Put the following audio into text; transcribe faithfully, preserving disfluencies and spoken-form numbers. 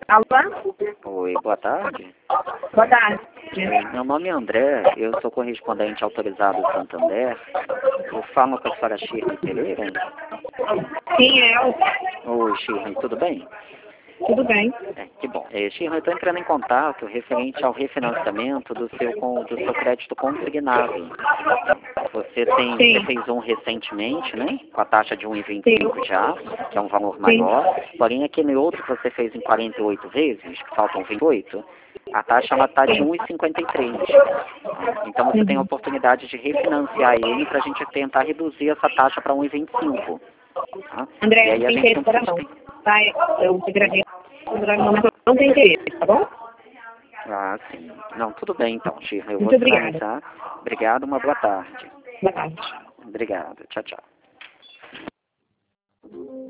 Alô? Oi, boa tarde. Boa tarde. Meu nome é André, eu sou correspondente autorizado do Santander. Eu falo com a senhora Shirley Pereira. Sim, eu. Oi, Shirley, tudo bem? Tudo bem. É, que bom. É, Shirley, eu estou entrando em contato referente ao refinanciamento do seu, com- do seu crédito consignado. Você, tem, Sim. você fez um recentemente, né? Com a taxa de um vírgula vinte e cinco Sim. já, que é um valor Sim. maior. Porém, aquele outro que você fez em quarenta e oito vezes, que faltam vinte e oito, a taxa ela está de um vírgula cinquenta e três. Então, você tem a Uhum. oportunidade de refinanciar ele para a gente tentar reduzir essa taxa para um vírgula vinte e cinco. Tá? E André, aí não a tem gente interesse não agora precisa... não. Tá? Eu te agradeço. Agora não, mas eu não tenho interesse, tá bom? Ah, sim. Não, tudo bem então, Shirley. Eu vou Muito obrigada. finalizar. Obrigado, uma boa tarde. Boa tarde. Obrigado. Tchau, tchau.